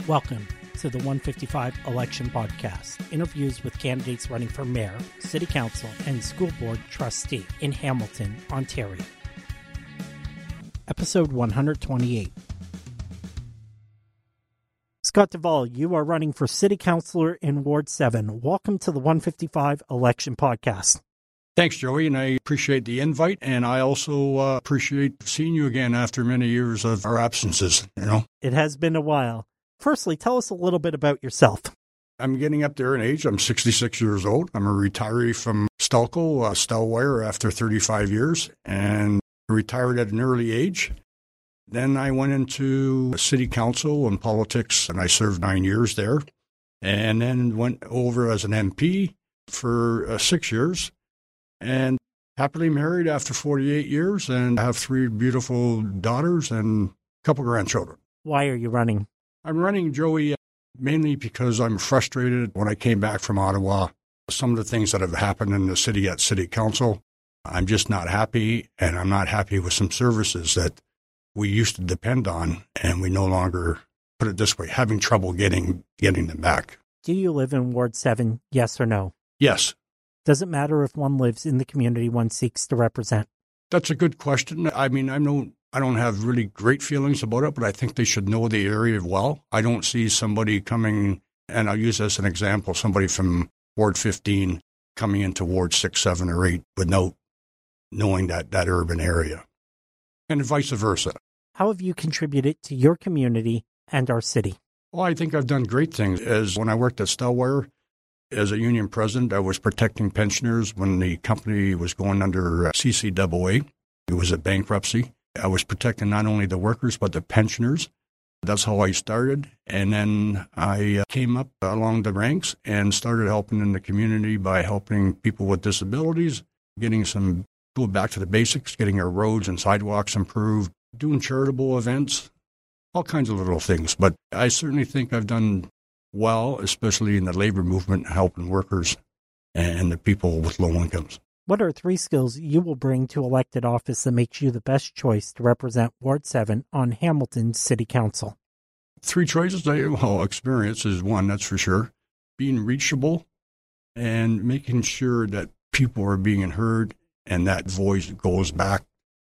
Welcome to the 155 Election Podcast, interviews with candidates running for mayor, city council, and school board trustee in Hamilton, Ontario. Episode 128. Scott Duvall, you are running for city councilor in Ward 7. Welcome to the 155 Election Podcast. Thanks, Joey, and I appreciate the invite, and I also appreciate seeing you again after many years of our absences, It has been a while. Firstly, tell us a little bit about yourself. I'm getting up there in age. I'm 66 years old. I'm a retiree from Stelco, Stelwire, after 35 years, and retired at an early age. Then I went into city council and politics, and I served 9 years there, and then went over as an MP for 6 years. And happily married after 48 years and have 3 beautiful daughters and a couple grandchildren. Why are you running? I'm running, Joey, mainly because I'm frustrated when I came back from Ottawa. Some of the things that have happened in the city at city council, I'm just not happy, and I'm not happy with some services that we used to depend on, and we no longer, put it this way, having trouble getting them back. Do you live in Ward 7, yes or no? Yes. Does it matter if one lives in the community one seeks to represent? That's a good question. I mean, I don't have really great feelings about it, but I think they should know the area well. I don't see somebody coming, and I'll use this as an example, somebody from Ward 15 coming into Ward 6, 7, or 8 without knowing that urban area, and vice versa. How have you contributed to your community and our city? Well, I think I've done great things. As when I worked at Stelwire, as a union president, I was protecting pensioners when the company was going under CCAA. It was a bankruptcy. I was protecting not only the workers, but the pensioners. That's how I started. And then I came up along the ranks and started helping in the community by helping people with disabilities, going back to the basics, getting our roads and sidewalks improved, doing charitable events, all kinds of little things. But I certainly think I've done well, especially in the labor movement, helping workers and the people with low incomes. What are 3 skills you will bring to elected office that makes you the best choice to represent Ward 7 on Hamilton City Council? 3 choices? Experience is one, that's for sure. Being reachable and making sure that people are being heard and that voice goes back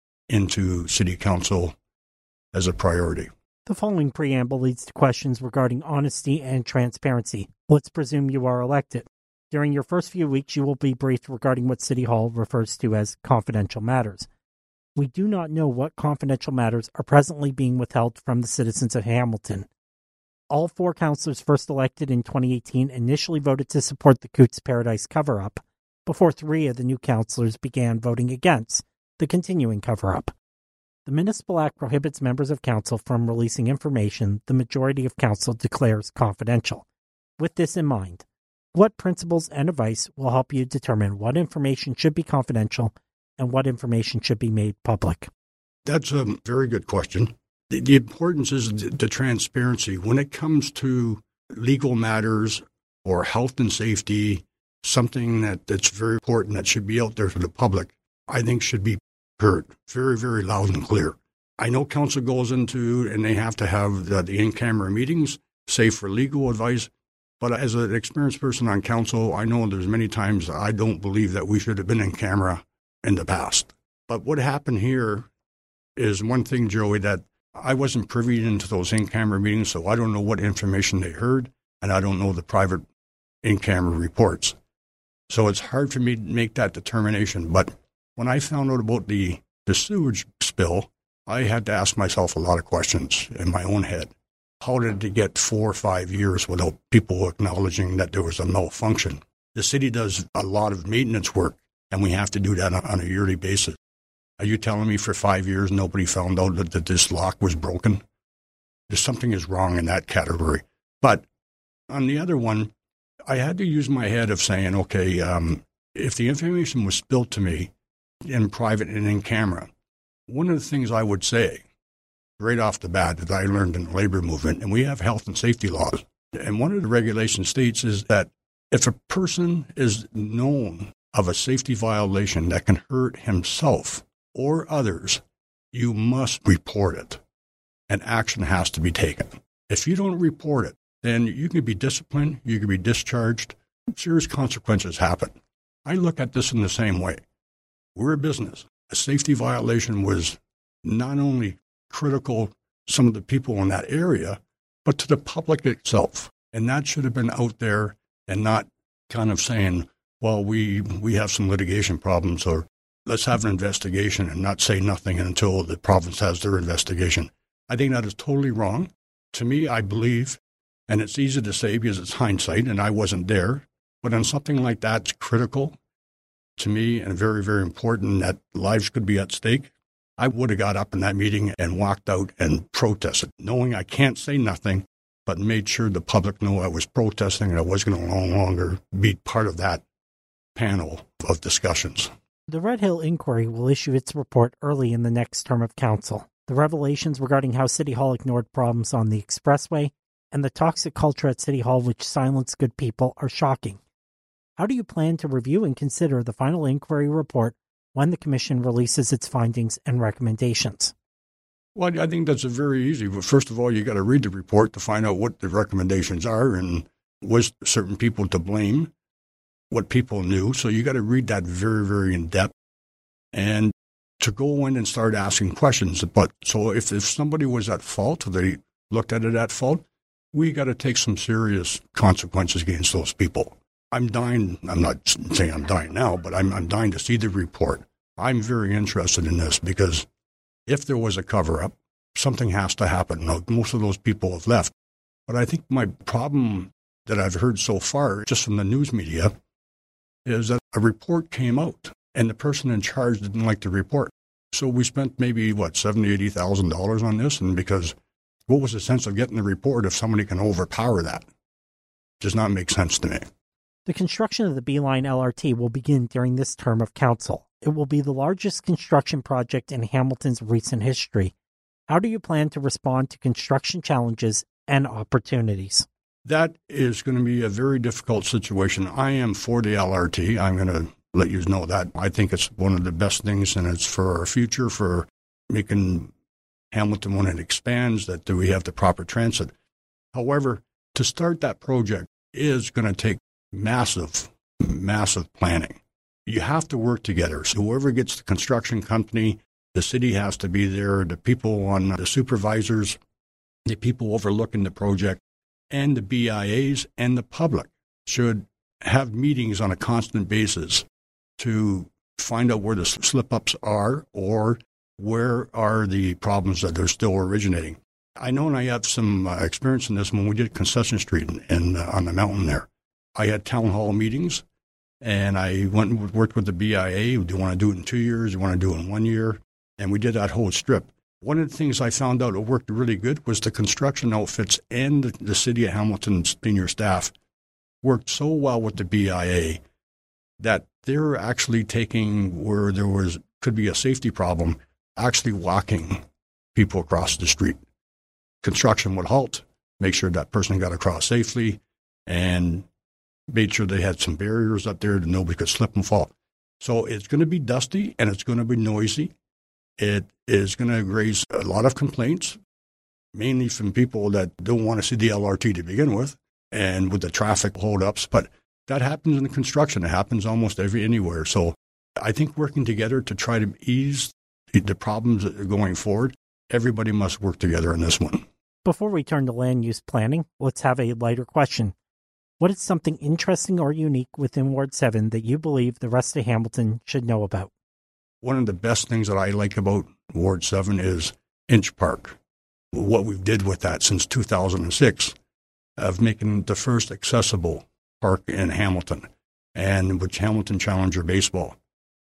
into City Council as a priority. The following preamble leads to questions regarding honesty and transparency. Let's presume you are elected. During your first few weeks, you will be briefed regarding what City Hall refers to as confidential matters. We do not know what confidential matters are presently being withheld from the citizens of Hamilton. All 4 councillors first elected in 2018 initially voted to support the Cootes Paradise cover-up, before 3 of the new councillors began voting against the continuing cover-up. The Municipal Act prohibits members of council from releasing information the majority of council declares confidential. With this in mind, what principles and advice will help you determine what information should be confidential and what information should be made public? That's a very good question. The importance is the transparency. When it comes to legal matters or health and safety, something that's very important that should be out there for the public, I think should be heard very, very loud and clear. I know council goes into, and they have to have the in-camera meetings, say for legal advice, but as an experienced person on council, I know there's many times I don't believe that we should have been in camera in the past. But what happened here is one thing, Joey, that I wasn't privy into those in-camera meetings, so I don't know what information they heard, and I don't know the private in-camera reports. So it's hard for me to make that determination, but when I found out about the sewage spill, I had to ask myself a lot of questions in my own head. How did it get 4 or 5 years without people acknowledging that there was a malfunction? The city does a lot of maintenance work, and we have to do that on a yearly basis. Are you telling me for 5 years nobody found out that this lock was broken? There's something is wrong in that category. But on the other one, I had to use my head of saying, okay, if the information was spilled to me in private and in camera, one of the things I would say right off the bat that I learned in the labor movement, and we have health and safety laws, and one of the regulations states is that if a person is known of a safety violation that can hurt himself or others, you must report it, and action has to be taken. If you don't report it, then you can be disciplined, you can be discharged, serious consequences happen. I look at this in the same way. We're a business. A safety violation was not only critical to some of the people in that area, but to the public itself. And that should have been out there and not kind of saying, well, we have some litigation problems, or let's have an investigation and not say nothing until the province has their investigation. I think that is totally wrong. To me, I believe, and it's easy to say because it's hindsight and I wasn't there, but on something like that's critical to me and very, very important that lives could be at stake, I would have got up in that meeting and walked out and protested, knowing I can't say nothing, but made sure the public knew I was protesting and I was going to no longer be part of that panel of discussions. The Red Hill Inquiry will issue its report early in the next term of council. The revelations regarding how City Hall ignored problems on the expressway and the toxic culture at City Hall which silenced good people are shocking. How do you plan to review and consider the final inquiry report when the Commission releases its findings and recommendations? Well, I think that's very easy. First of all, you got to read the report to find out what the recommendations are and was certain people to blame, what people knew. So you got to read that very, very in depth and to go in and start asking questions. But so if somebody was at fault, or they looked at it at fault, we got to take some serious consequences against those people. I'm dying. I'm not saying I'm dying now, but I'm dying to see the report. I'm very interested in this because if there was a cover-up, something has to happen. Now, most of those people have left. But I think my problem that I've heard so far, just from the news media, is that a report came out and the person in charge didn't like the report. So we spent maybe, $70,000, $80,000 on this, and because what was the sense of getting the report if somebody can overpower that? Does not make sense to me. The construction of the B-Line LRT will begin during this term of council. It will be the largest construction project in Hamilton's recent history. How do you plan to respond to construction challenges and opportunities? That is going to be a very difficult situation. I am for the LRT. I'm going to let you know that. I think it's one of the best things, and it's for our future, for making Hamilton, when it expands, that we have the proper transit. However, to start that project is going to take massive planning. You have to work together. So whoever gets the construction company, the city has to be there, the people on the supervisors, the people overlooking the project, and the BIAs and the public should have meetings on a constant basis to find out where the slip-ups are or where are the problems that are still originating. I know, and I have some experience in this when we did Concession Street on the mountain there. I had town hall meetings, and I went and worked with the BIA. Do you want to do it in 2 years? Do you want to do it in 1 year? And we did that whole strip. One of the things I found out that worked really good was the construction outfits and the city of Hamilton's senior staff worked so well with the BIA that they're actually taking where there could be a safety problem, actually walking people across the street. Construction would halt, make sure that person got across safely, and made sure they had some barriers up there that nobody could slip and fall. So it's going to be dusty and it's going to be noisy. It is going to raise a lot of complaints, mainly from people that don't want to see the LRT to begin with, and with the traffic holdups. But that happens in the construction. It happens almost anywhere. So I think working together to try to ease the problems that are going forward, everybody must work together on this one. Before we turn to land use planning, let's have a lighter question. What is something interesting or unique within Ward 7 that you believe the rest of Hamilton should know about? One of the best things that I like about Ward 7 is Inch Park. What we did with that since 2006 of making the first accessible park in Hamilton, and with Hamilton Challenger Baseball.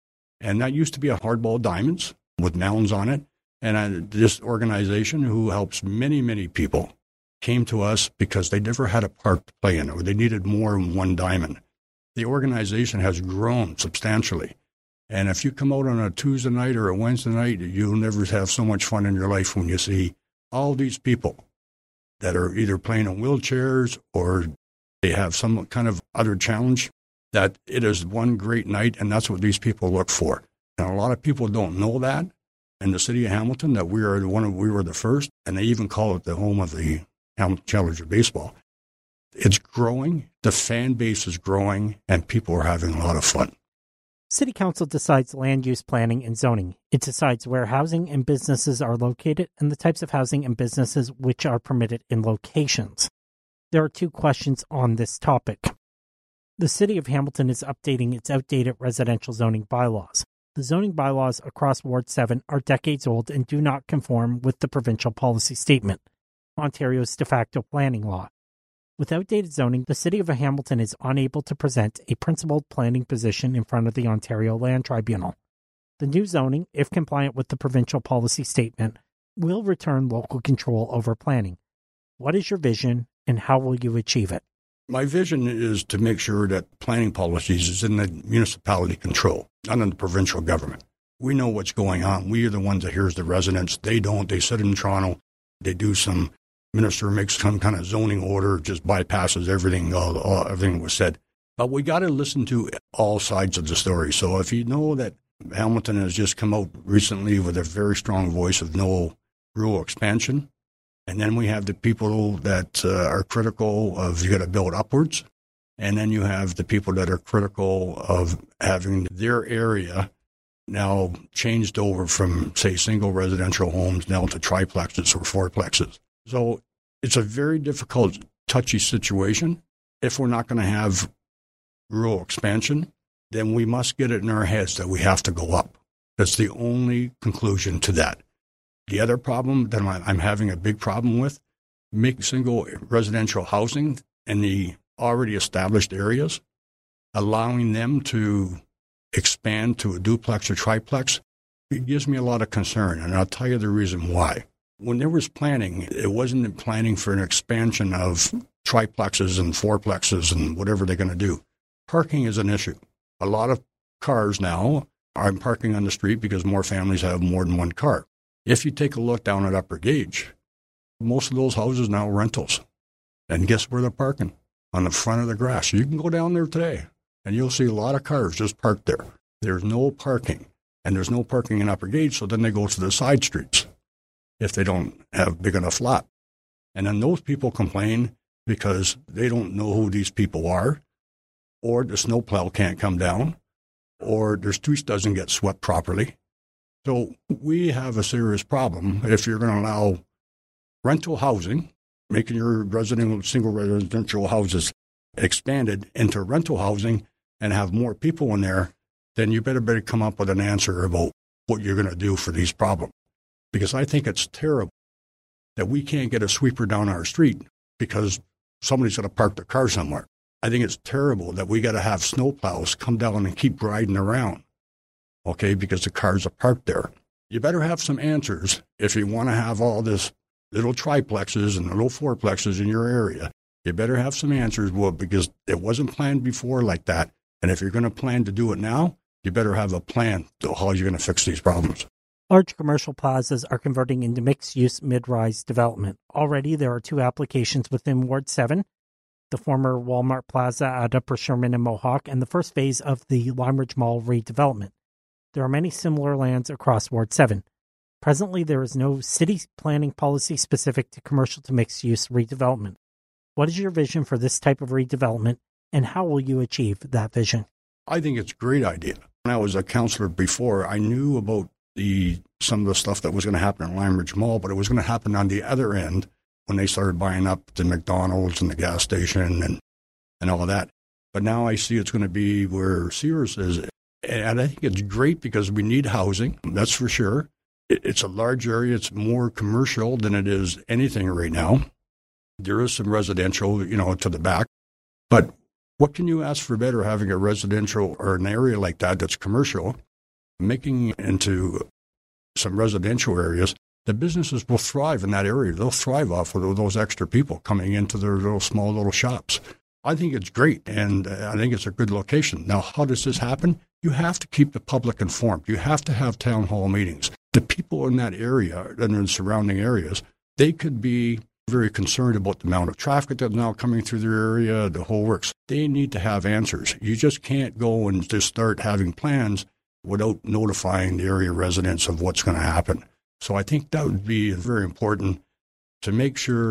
And that used to be a hardball diamonds with mounds on it. And this organization, who helps many, many people, came to us because they never had a park to play in, or they needed more than one diamond. The organization has grown substantially. And if you come out on a Tuesday night or a Wednesday night, you'll never have so much fun in your life when you see all these people that are either playing in wheelchairs or they have some kind of other challenge, that it is one great night, and that's what these people look for. And a lot of people don't know that in the city of Hamilton, that we were the first, and they even call it the home of the Hamilton Challenger Baseball. It's growing, the fan base is growing, and people are having a lot of fun. City Council decides land use planning and zoning. It decides where housing and businesses are located and the types of housing and businesses which are permitted in locations. There are 2 questions on this topic. The City of Hamilton is updating its outdated residential zoning bylaws. The zoning bylaws across Ward 7 are decades old and do not conform with the provincial policy statement, Ontario's de facto planning law. With outdated zoning, the City of Hamilton is unable to present a principled planning position in front of the Ontario Land Tribunal. The new zoning, if compliant with the provincial policy statement, will return local control over planning. What is your vision, and how will you achieve it? My vision is to make sure that planning policies is in the municipality control, not in the provincial government. We know what's going on. We are the ones that hears the residents. They don't. They sit in Toronto. They do some minister makes some kind of zoning order, just bypasses everything, everything was said. But we got to listen to all sides of the story. So if you know that Hamilton has just come out recently with a very strong voice of no rural expansion, and then we have the people that are critical of you got to build upwards, and then you have the people that are critical of having their area now changed over from, say, single residential homes now to triplexes or fourplexes. So it's a very difficult, touchy situation. If we're not going to have rural expansion, then we must get it in our heads that we have to go up. That's the only conclusion to that. The other problem that I'm having a big problem with, make single residential housing in the already established areas, allowing them to expand to a duplex or triplex, it gives me a lot of concern, and I'll tell you the reason why. When there was planning, it wasn't planning for an expansion of triplexes and fourplexes and whatever they're going to do. Parking is an issue. A lot of cars now are parking on the street because more families have more than one car. If you take a look down at Upper Gage, most of those houses now are rentals. And guess where they're parking? On the front of the grass. You can go down there today, and you'll see a lot of cars just parked there. There's no parking, and there's no parking in Upper Gage, so then they go to the side streets if they don't have big enough lot. And then those people complain because they don't know who these people are, or the snowplow can't come down, or their streets doesn't get swept properly. So we have a serious problem if you're going to allow rental housing, making your single residential houses expanded into rental housing and have more people in there, then you better come up with an answer about what you're going to do for these problems. Because I think it's terrible that we can't get a sweeper down our street because somebody's got to park their car somewhere. I think it's terrible that we got to have snowplows come down and keep riding around, okay, because the cars are parked there. You better have some answers if you want to have all this little triplexes and little fourplexes in your area. You better have some answers, well, because it wasn't planned before like that. And if you're going to plan to do it now, you better have a plan to how you're going to fix these problems. Large commercial plazas are converting into mixed-use mid-rise development. Already, there are 2 applications within Ward 7, the former Walmart Plaza at Upper Sherman and Mohawk, and the first phase of the Lime Ridge Mall redevelopment. There are many similar lands across Ward 7. Presently, there is no city planning policy specific to commercial to mixed-use redevelopment. What is your vision for this type of redevelopment, and how will you achieve that vision? I think it's a great idea. When I was a councillor before, I knew about some of the stuff that was going to happen in Lime Ridge Mall, but it was going to happen on the other end when they started buying up the McDonald's and the gas station and all of that. But now I see it's going to be where Sears is. And I think it's great because we need housing, that's for sure. It's a large area. It's more commercial than it is anything right now. There is some residential, to the back. But what can you ask for better having a residential or an area like that that's commercial, making into some residential areas? The businesses will thrive in that area. They'll thrive off of those extra people coming into their small little shops. I think it's great, and I think it's a good location. Now, how does this happen? You have to keep the public informed. You have to have town hall meetings. The people in that area and in surrounding areas, they could be very concerned about the amount of traffic that's now coming through their area, the whole works. They need to have answers. You just can't go and just start having plans without notifying the area residents of what's going to happen. So I think that would be very important to make sure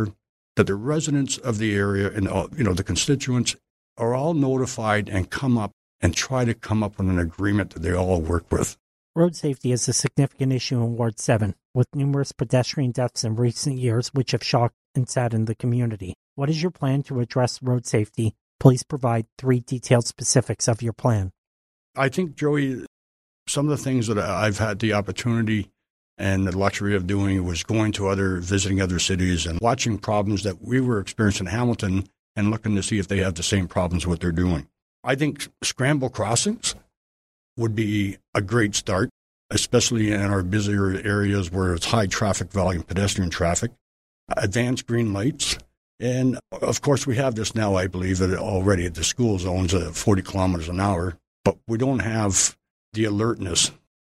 that the residents of the area and the constituents are all notified and come up and try to come up with an agreement that they all work with. Road safety is a significant issue in Ward 7, with numerous pedestrian deaths in recent years which have shocked and saddened the community. What is your plan to address road safety? Please provide 3 detailed specifics of your plan. I think, Joey, some of the things that I've had the opportunity and the luxury of doing was visiting other cities and watching problems that we were experiencing in Hamilton and looking to see if they have the same problems what they're doing. I think scramble crossings would be a great start, especially in our busier areas where it's high traffic volume, pedestrian traffic, advanced green lights. And, of course, we have this now, I believe, that already the school zones at 40 kilometers an hour, but we don't have the alertness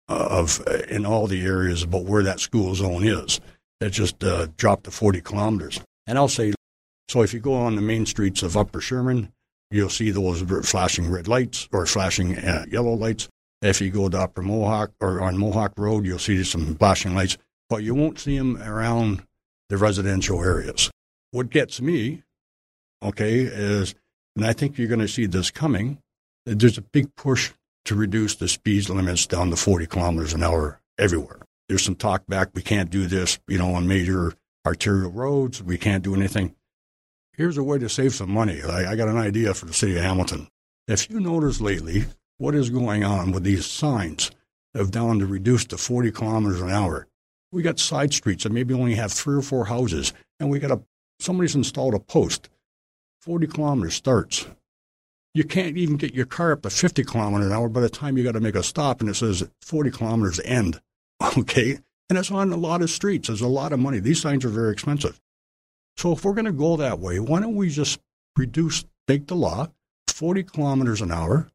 in all the areas about where that school zone is. That just dropped to 40 kilometers. And I'll say, so if you go on the main streets of Upper Sherman, you'll see those flashing red lights or flashing yellow lights. If you go to Upper Mohawk or on Mohawk Road, you'll see some flashing lights, but you won't see them around the residential areas. What gets me, is, and I think you're going to see this coming, there's a big push to reduce the speed limits down to 40 kilometers an hour everywhere. There's some talk back, we can't do this, on major arterial roads, we can't do anything. Here's a way to save some money. I got an idea for the city of Hamilton. If you notice lately what is going on with these signs of down to reduce to 40 kilometers an hour, we got side streets that maybe only have 3 or 4 houses, and somebody's installed a post. 40 kilometers starts. You can't even get your car up to 50 kilometers an hour by the time you got to make a stop, and it says 40 kilometers end. Okay? And it's on a lot of streets. There's a lot of money. These signs are very expensive. So if we're going to go that way, why don't we just take the law, 40 kilometers an hour,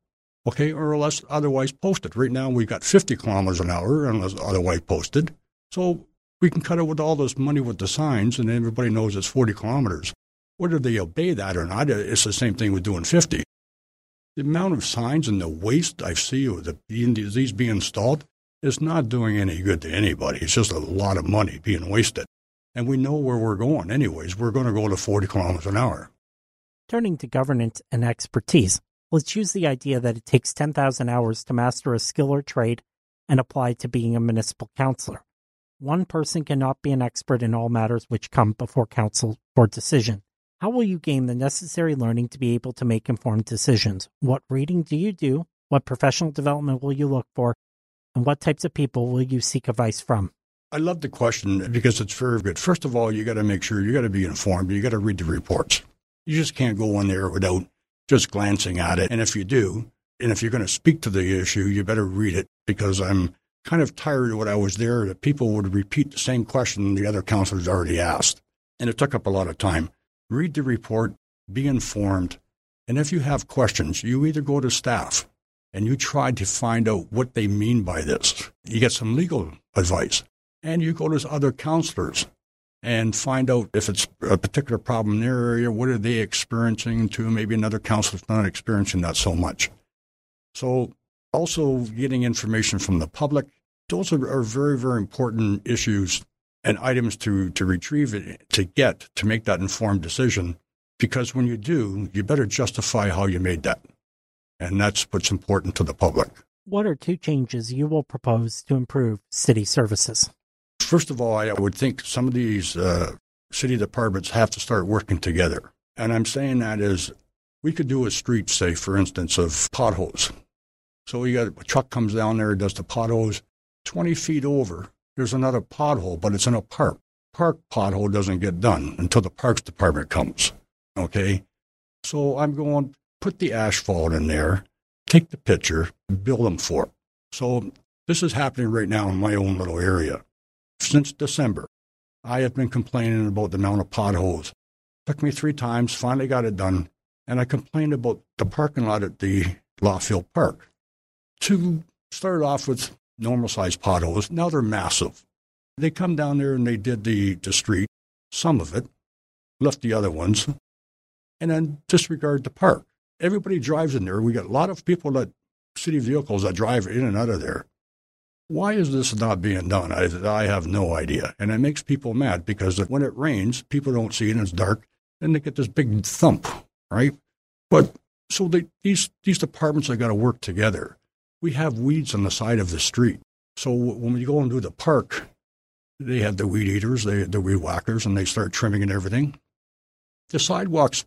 or unless otherwise posted. Right now we've got 50 kilometers an hour unless otherwise posted. So we can cut it with all this money with the signs, and everybody knows it's 40 kilometers. Whether they obey that or not, it's the same thing with doing 50. The amount of signs and the waste I see of these being installed is not doing any good to anybody. It's just a lot of money being wasted. And we know where we're going anyways. We're going to go to 40 kilometers an hour. Turning to governance and expertise, let's use the idea that it takes 10,000 hours to master a skill or trade and apply to being a municipal councillor. One person cannot be an expert in all matters which come before council for decision. How will you gain the necessary learning to be able to make informed decisions? What reading do you do? What professional development will you look for? And what types of people will you seek advice from? I love the question because it's very good. First of all, you got to make sure you got to be informed. You got to read the reports. You just can't go in there without just glancing at it. And if you do, and if you're going to speak to the issue, you better read it, because I'm kind of tired of when I was there that people would repeat the same question the other councillors already asked. And it took up a lot of time. Read the report, be informed, and if you have questions, you either go to staff and you try to find out what they mean by this. You get some legal advice, and you go to other councillors and find out if it's a particular problem in their area, what are they experiencing to maybe another councillor's not experiencing that so much. So also getting information from the public, those are very, very important issues and items to retrieve it, to make that informed decision, because when you do, you better justify how you made that. And that's what's important to the public. What are 2 changes you will propose to improve city services? First of all, I would think some of these city departments have to start working together. And I'm saying that is, we could do a street, say, for instance, of potholes. So a truck comes down there, does the potholes, 20 feet over, there's another pothole, but it's in a park. Park pothole doesn't get done until the Parks Department comes, okay? So I'm going, put the asphalt in there, take the picture, bill them for it. So this is happening right now in my own little area. Since December, I have been complaining about the amount of potholes. Took me 3 times, finally got it done, and I complained about the parking lot at the Lawfield Park. To start off with normal-sized potholes, now they're massive. They come down there and they did the street, some of it, left the other ones, and then disregard the park. Everybody drives in there. We got a lot of people city vehicles that drive in and out of there. Why is this not being done? I have no idea. And it makes people mad because when it rains, people don't see it and it's dark, and they get this big thump, right? But so these departments have got to work together. We have weeds on the side of the street. So when we go into the park, they have the weed eaters, the weed whackers, and they start trimming and everything. The sidewalk's,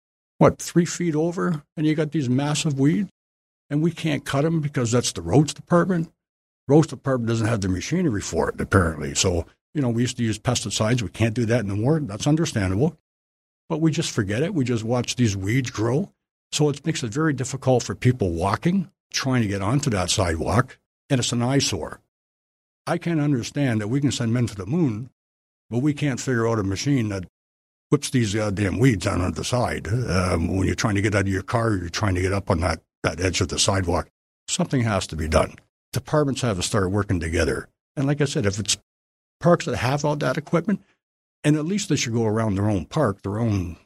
3 feet over, and you got these massive weeds, and we can't cut them because that's the roads department. Roads department doesn't have the machinery for it, apparently. So, we used to use pesticides. We can't do that anymore. That's understandable. But we just forget it. We just watch these weeds grow. So it makes it very difficult for people walking, trying to get onto that sidewalk, and it's an eyesore. I can't understand that we can send men to the moon, but we can't figure out a machine that whips these damn weeds on the side. When you're trying to get out of your car, you're trying to get up on that edge of the sidewalk. Something has to be done. Departments have to start working together. And like I said, if it's parks that have all that equipment, and at least they should go around their own park, their own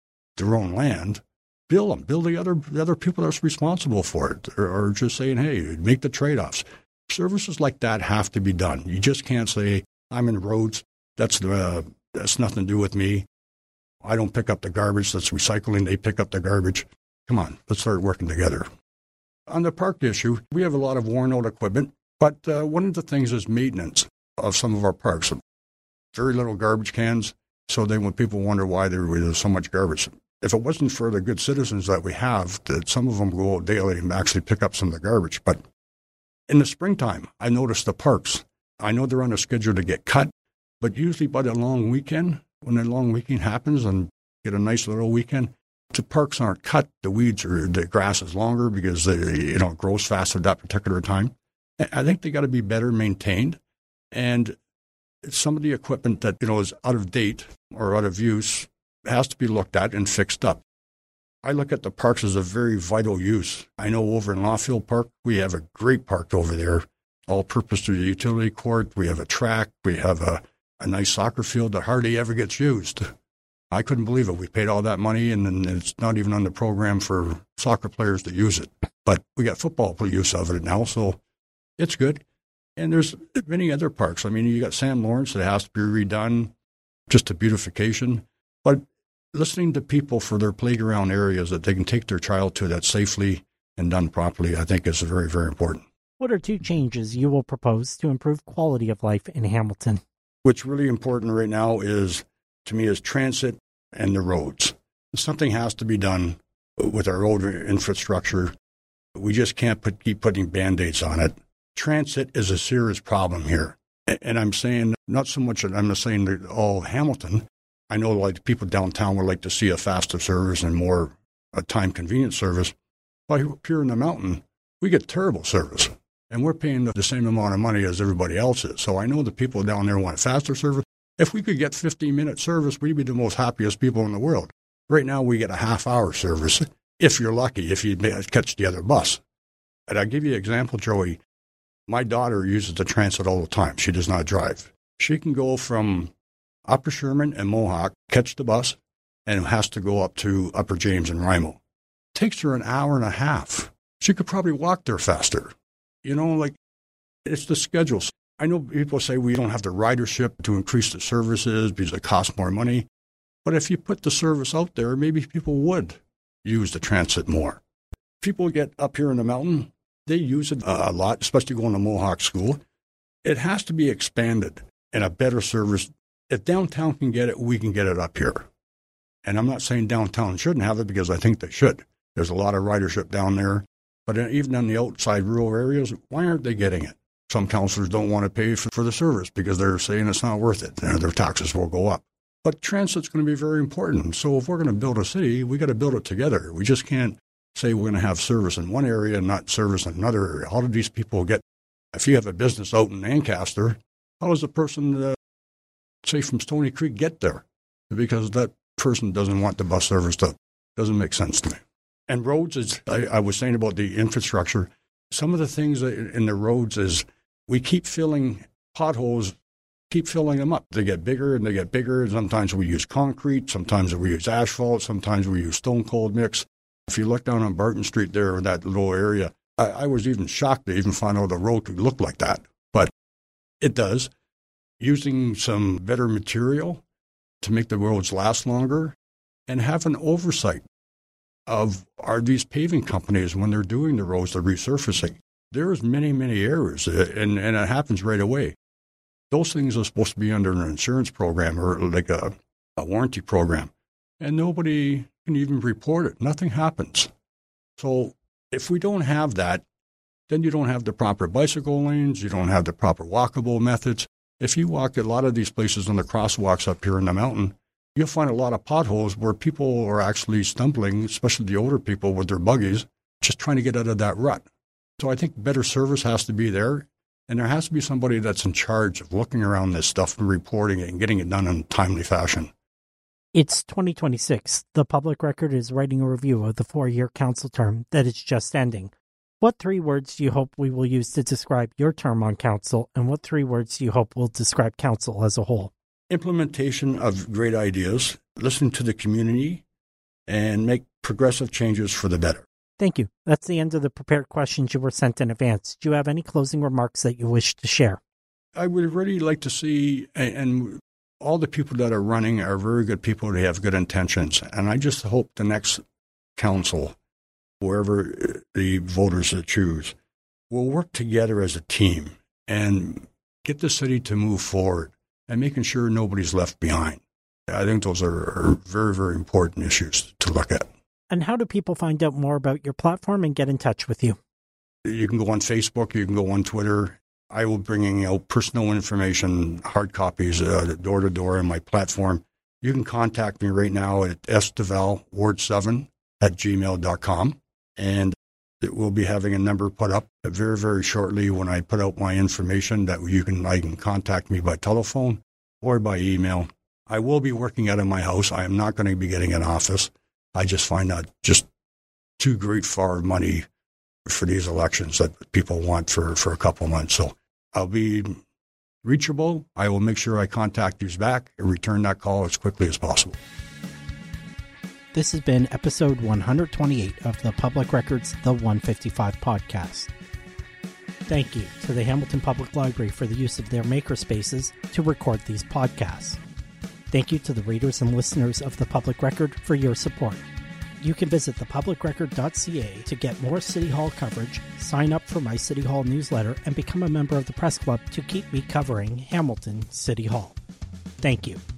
land, bill them, bill the other people that's responsible for it, or just saying, hey, make the trade-offs. Services like that have to be done. You just can't say, I'm in roads, that's nothing to do with me. I don't pick up the garbage, that's recycling, they pick up the garbage. Come on, let's start working together. On the park issue, we have a lot of worn-out equipment, but one of the things is maintenance of some of our parks. Very little garbage cans, so then when people wonder why there's so much garbage, if it wasn't for the good citizens that we have, that some of them go out daily and actually pick up some of the garbage. But in the springtime, I noticed the parks. I know they're on a schedule to get cut, but usually by the long weekend, when the long weekend happens and get a nice little weekend, the parks aren't cut. The weeds or the grass is longer because it grows faster at that particular time. I think they got to be better maintained, and some of the equipment that is out of date or out of use has to be looked at and fixed up. I look at the parks as a very vital use. I know over in Lawfield Park, we have a great park over there, all-purpose to the utility court. We have a track. We have a nice soccer field that hardly ever gets used. I couldn't believe it. We paid all that money, and it's not even on the program for soccer players to use it. But we got football use of it now, so it's good. And there's many other parks. I mean, you got Sam Lawrence that has to be redone, just a beautification. But listening to people for their playground areas that they can take their child to that safely and done properly, I think is very, very important. What are 2 changes you will propose to improve quality of life in Hamilton? What's really important right now is transit and the roads. Something has to be done with our road infrastructure. We just can't keep putting Band-Aids on it. Transit is a serious problem here. And I'm saying, not so much that I'm not saying that all Hamilton. I know like people downtown would like to see a faster service and more time-convenient service. But up here in the mountain, we get terrible service. And we're paying the same amount of money as everybody else is. So I know the people down there want faster service. If we could get 15-minute service, we'd be the most happiest people in the world. Right now, we get a half-hour service, if you're lucky, if you catch the other bus. And I'll give you an example, Joey. My daughter uses the transit all the time. She does not drive. She can go from Upper Sherman and Mohawk, catch the bus, and has to go up to Upper James and Rimo. It takes her an hour and a half. She could probably walk there faster. It's the schedules. I know people say we don't have the ridership to increase the services because it costs more money. But if you put the service out there, maybe people would use the transit more. People get up here in the mountain, they use it a lot, especially going to Mohawk School. It has to be expanded and a better service. If downtown can get it, we can get it up here. And I'm not saying downtown shouldn't have it because I think they should. There's a lot of ridership down there. But even on the outside rural areas, why aren't they getting it? Some councillors don't want to pay for the service because they're saying it's not worth it. Their taxes will go up. But transit's going to be very important. So if we're going to build a city, we got to build it together. We just can't say we're going to have service in one area and not service in another area. How do these people get, if you have a business out in Ancaster, how does the person, say from Stony Creek, get there? Because that person doesn't want the bus service to, doesn't make sense to me. And roads, I was saying about the infrastructure, some of the things in the roads is we keep filling potholes, keep filling them up. They get bigger and they get bigger. Sometimes we use concrete, sometimes we use asphalt, sometimes we use stone cold mix. If you look down on Barton Street there in that little area, I was even shocked to even find out the road could look like that. It does. Using some better material to make the roads last longer, and have an oversight of are these paving companies, when they're doing the roads, the resurfacing. There's many errors, and it happens right away. Those things are supposed to be under an insurance program or like a warranty program, and nobody can even report it. Nothing happens. So if we don't have that, then you don't have the proper bicycle lanes, you don't have the proper walkable methods. If you walk at a lot of these places on the crosswalks up here in the mountain, you'll find a lot of potholes where people are actually stumbling, especially the older people with their buggies, just trying to get out of that rut. So I think better service has to be there, and there has to be somebody that's in charge of looking around this stuff and reporting it and getting it done in a timely fashion. It's 2026. The Public Record is writing a review of the 4-year council term that is just ending. What 3 words do you hope we will use to describe your term on council, and what 3 words do you hope will describe council as a whole? Implementation of great ideas, listen to the community, and make progressive changes for the better. Thank you. That's the end of the prepared questions you were sent in advance. Do you have any closing remarks that you wish to share? I would really like to see, and all the people that are running are very good people. They have good intentions. And I just hope the next council, wherever the voters choose, will work together as a team and get the city to move forward and making sure nobody's left behind. I think those are very important issues to look at. And how do people find out more about your platform and get in touch with you? You can go on Facebook, you can go on Twitter. I will bring out personal information, hard copies, door to door on my platform. You can contact me right now at sdevalward7@gmail.com. And it will be having a number put up very shortly when I put out my information that I can contact me by telephone or by email. I will be working out of my house. I am not going to be getting an office. I just find that just too great for money for these elections that people want for a couple months. So I'll be reachable. I will make sure I contact you back and return that call as quickly as possible. This has been episode 128 of the Public Records The 155 podcast. Thank you to the Hamilton Public Library for the use of their makerspaces to record these podcasts. Thank you to the readers and listeners of The Public Record for your support. You can visit thepublicrecord.ca to get more City Hall coverage, sign up for my City Hall newsletter, and become a member of the press club to keep me covering Hamilton City Hall. Thank you.